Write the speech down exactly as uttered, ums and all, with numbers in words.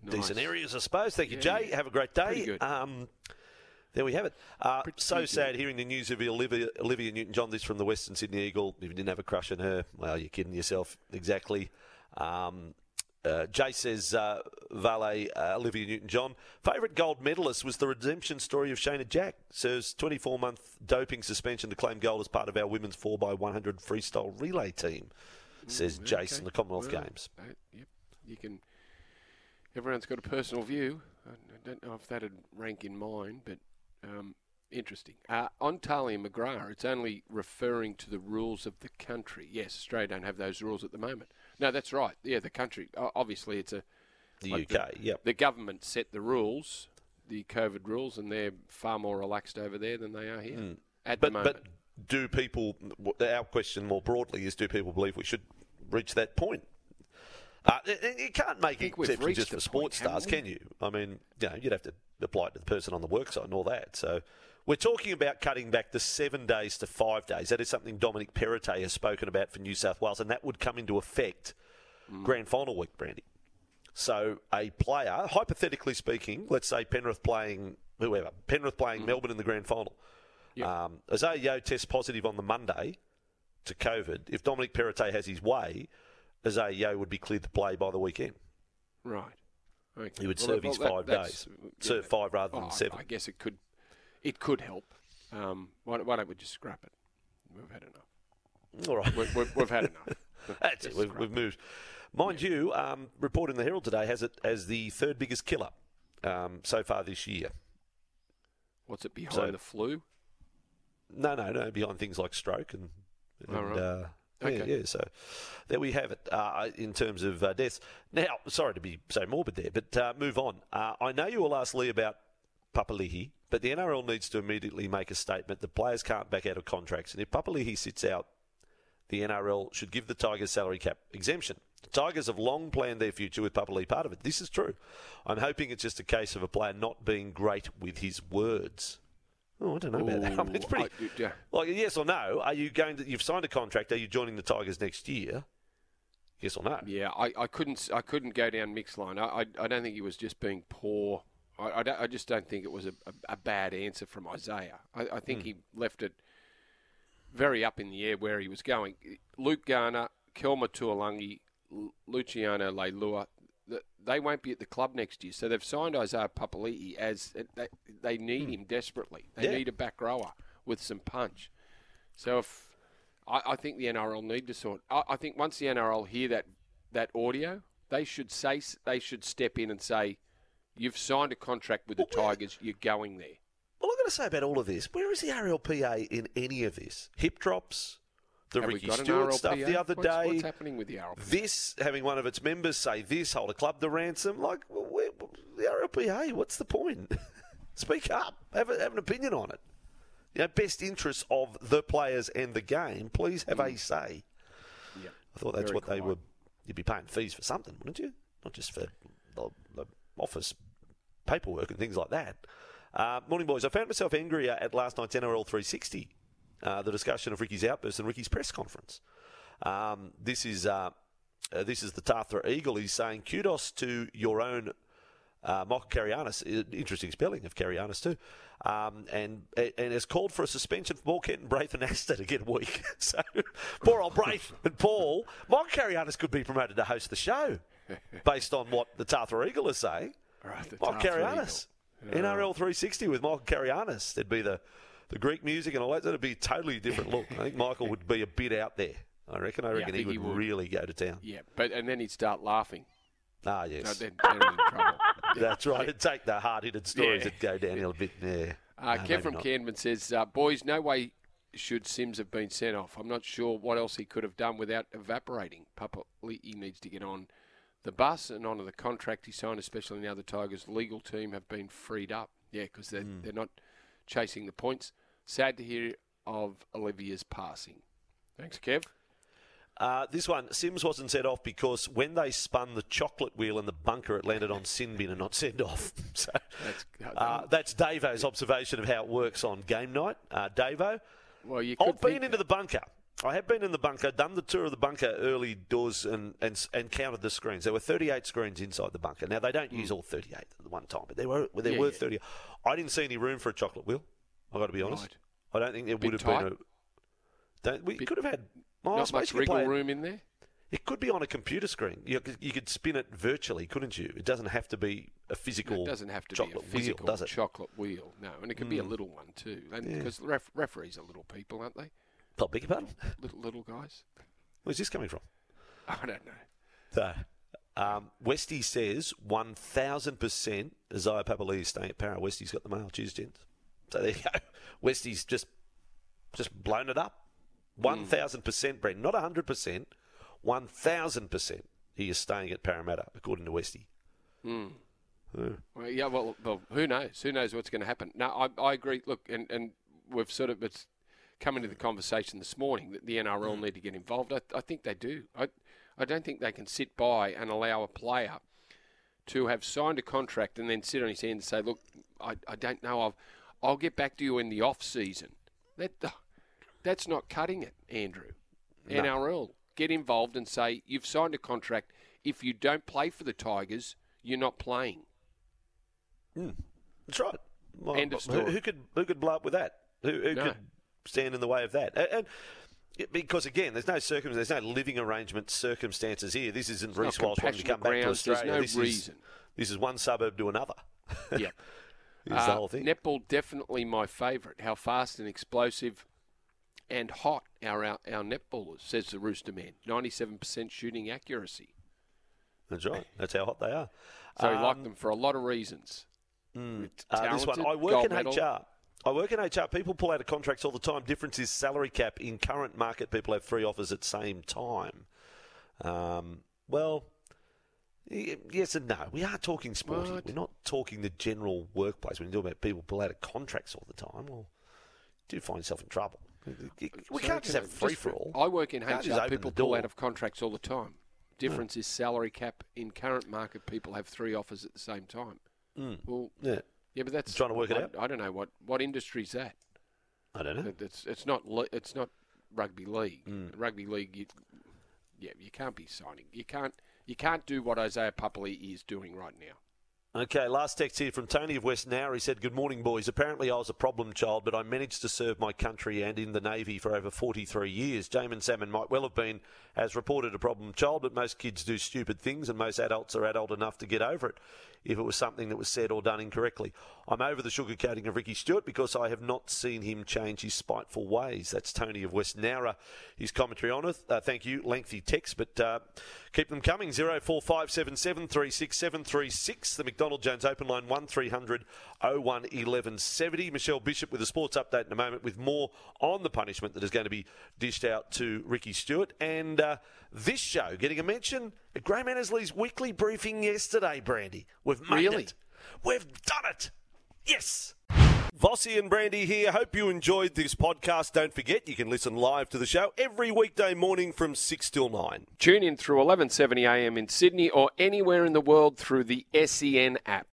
nice. decent areas, I suppose. Thank you, Yeah, Jay. yeah. Have a great day. Pretty good. Um, there we have it. Uh, so good. sad hearing the news of Olivia, Olivia Newton-John, this from the Western Sydney Eagle. If you didn't have a crush on her, well, you're kidding yourself. Exactly. Um, uh, Jay says, uh, Valet, uh, Olivia Newton-John. Favourite gold medalist was the redemption story of Shayna Jack. Serves twenty-four-month doping suspension to claim gold as part of our women's four by one hundred freestyle relay team, says Mm, Jason, okay. the Commonwealth Well, Games. uh, yep. You can. Everyone's got a personal view. I, I don't know if that'd rank in mine, but um, interesting. Uh, on Talia McGrath, it's only referring to the rules of the country. Yes, Australia don't have those rules at the moment. No, that's right. Yeah, the country. Uh, obviously, it's a The like U K, the, yep. The government set the rules, the COVID rules, and they're far more relaxed over there than they are here Mm. at But, the moment. but do people, our question more broadly is, do people believe we should reach that point? Uh, and you can't make think we've exceptions reached just the for sports point, haven't stars, we? can you? I mean, you know, you'd have to apply it to the person on the work site and all that. So we're talking about cutting back the seven days to five days. That is something Dominic Perrottet has spoken about for New South Wales, and that would come into effect Mm. grand final week, Brandy. So a player, hypothetically speaking, let's say Penrith playing whoever, Penrith playing Mm. Melbourne in the grand final. Yep. Um, Isaiah Yeo tests positive on the Monday to COVID. If Dominic Perrottet has his way, Isaiah Yeo would be cleared to play by the weekend. Right. Okay. He would Well, serve well, his that- five that's- days. yeah, Serve five rather than oh, seven. I guess it could, it could help. Um, why, why don't we just scrap it? We've had enough. All right. We've, we've, we've had enough. That's it. Just We've, scrap we've moved. Mind you, um, report in the Herald today has it as the third biggest killer um, so far this year. What's it behind So- the flu? No, no, no. Behind things like stroke and, and Oh, right. uh, yeah, Okay. yeah. So there we have it uh, in terms of uh, deaths. Now, sorry to be so morbid there, but uh, move on. Uh, I know you will ask Lee about Papali'i, but the N R L needs to immediately make a statement that players can't back out of contracts, and if Papali'i sits out, the N R L should give the Tigers salary cap exemption. The Tigers have long planned their future with Papali'i part of it. This is true. I'm hoping it's just a case of a player not being great with his words. Oh, I don't know about that. I mean, it's pretty. Ooh, I- yeah. Like, yes or no? Are you going to? You've signed a contract. Are you joining the Tigers next year? Yes or no? Yeah, I, I couldn't I couldn't go down mixed line. I, I, I don't think he was just being poor. I, I, don't- I just don't think it was a, a, a bad answer from Isaiah. I, I think Mm. he left it very up in the air where he was going. Luke Garner, Kelma Tuolangi, L- Luciano Leilua, th- they won't be at the club next year. So they've signed Isaiah Papali'i as they, they need him desperately. They Yeah. need a back rower with some punch. So if I, I think the N R L need to sort. I, I think once the N R L hear that that audio, they should say they should step in and say, "You've signed a contract with the Well, where- Tigers. You're going there." Well, I've got to say about all of this, where is the R L P A in any of this? Hip drops, the Have we Ricky got an Stewart R L P A? stuff the other what's, day. What's happening with the R L P A? This, having one of its members say this, hold a club to ransom. Like, well, where, the R L P A, what's the point? Speak up. Have, a, have an opinion on it. You know, best interests of the players and the game, please have a say. Yeah. I thought that's Very what they quiet. would. You'd be paying fees for something, wouldn't you? Not just for the, the office paperwork and things like that. Uh, morning, boys. I found myself angrier at last night's N R L three sixty, uh, the discussion of Ricky's outburst and Ricky's press conference. Um, this is uh, uh, this is the Tathra Eagle. He's saying kudos to your own uh, Michael Karianis. Interesting spelling of Karianis too. Um, and and has called for a suspension for Paul Kent and Braith and Astor to get a week. So poor old Braith and Paul. Michael Karianis could be promoted to host the show based on what the Tathra Eagle is saying. Right, the Michael Tathra Karianis. Eagle. N R L three sixty with Michael Karianis. There'd be the, the Greek music and all that. That'd be a totally different look. I think Michael would be a bit out there. I reckon. I Yeah, I reckon he, think would he would. really go to town. Yeah, but and then he'd start laughing. Ah, No, yes. they're, they're in trouble. That's right. It'd take the hard-hitted stories Yeah. that go downhill a bit. Yeah. Uh, No, Kev maybe from not. Canberra says, uh, boys, no way should Sims have been sent off. I'm not sure what else he could have done without evaporating. Papali'i needs to get on the bus and onto the contract he signed, especially now the Tigers' legal team have been freed up. Yeah, because they're, Mm. they're not chasing the points. Sad to hear of Olivia's passing. Thanks, Kev. Uh, this one, Sims wasn't sent off because when they spun the chocolate wheel in the bunker, it landed on sin bin and not sent off. So That's, uh, that's Davo's observation of how it works on game night. Uh, Davo, well, you could I've been think into the bunker. I have been in the bunker, done the tour of the bunker early doors and, and and counted the screens. There were thirty-eight screens inside the bunker. Now, they don't mm. use all thirty-eight at the one time, but there were there yeah, were yeah. thirty. I didn't see any room for a chocolate wheel, I've got to be honest. Right. I don't think there would have tight. been a... Don't, we Bit, could have had... Oh, not much wriggle play, room in there? It could be on a computer screen. You, you could spin it virtually, couldn't you? It doesn't have to be a physical no, it doesn't have to chocolate be a physical wheel, does it? chocolate wheel. No, and it can mm. be a little one too. Because yeah. ref, referees are little people, aren't they? Oh, beg your pardon? Little, little guys. Where's this coming from? I don't know. So, um, Westy says one thousand percent Isaiah Papali'i is staying at Para. Westy's got the mail. Cheers, gents. So there you go. Westy's just just blown it up. one thousand percent, Brent. Not one hundred percent. one thousand percent he is staying at Parramatta, according to Westy. Mm. Yeah. Well, yeah, well, well, who knows? Who knows what's going to happen? No, I, I agree. Look, and, and we've sort of... it's come into the conversation this morning that the N R L mm. need to get involved. I, I think they do. I, I don't think they can sit by and allow a player to have signed a contract and then sit on his hand and say, look, I, I don't know. I'll, I'll get back to you in the off-season. That, that's not cutting it, Andrew. No. N R L, get involved and say, you've signed a contract. If you don't play for the Tigers, you're not playing. Mm. That's right. Well, End of story. Who, who, could, who could blow up with that? Who, who no. could... stand in the way of that. And, and because, again, there's no circum- there's no living arrangement circumstances here. This isn't Reece Walsh wanting to come back to Australia. There's no this reason. Is, this is one suburb to another. Yep. Is uh, the whole thing. Netball, definitely my favourite. How fast and explosive and hot our, our, our netballers, says the Rooster Man. ninety-seven percent shooting accuracy. That's right. That's how hot they are. So um, we like them for a lot of reasons. Mm, uh, this one, I work in medal. H R. I work in H R. People pull out of contracts all the time. Difference is salary cap. In current market, people have three offers at the same time. Um, well, yes and no. We are talking sporting. What? We're not talking the general workplace. When you talk about people pull out of contracts all the time, well, you do find yourself in trouble. We so can't just have free for all. I work in H R. People pull out of contracts all the time. Difference yeah. is salary cap. In current market, people have three offers at the same time. Mm. Well, yeah. Yeah, but that's trying to work I, it out. I don't know what, what industry is that. I don't know. It's it's not it's not rugby league. Mm. Rugby league, you, yeah, you can't be signing. You can't you can't do what Isaiah Papali'i is doing right now. Okay, last text here from Tony of West Nowra. He said, good morning, boys. Apparently I was a problem child, but I managed to serve my country and in the Navy for over forty-three years. Jamin Salmon might well have been, as reported, a problem child, but most kids do stupid things and most adults are adult enough to get over it if it was something that was said or done incorrectly. I'm over the sugarcoating of Ricky Stewart because I have not seen him change his spiteful ways. That's Tony of West Nowra. His commentary on it. Uh, thank you. Lengthy text, but uh, keep them coming. zero four five seven seven three six seven three six. The McDonald Jones open line one three hundred oh one eleven seventy. Michelle Bishop with a sports update in a moment with more on the punishment that is going to be dished out to Ricky Stewart. And uh, this show getting a mention at Graham Annesley's weekly briefing yesterday, Brandy. We've made really? it. We've done it. Yes. Vossi and Brandy here. Hope you enjoyed this podcast. Don't forget, you can listen live to the show every weekday morning from six till nine. Tune in through eleven seventy a m in Sydney or anywhere in the world through the S E N app.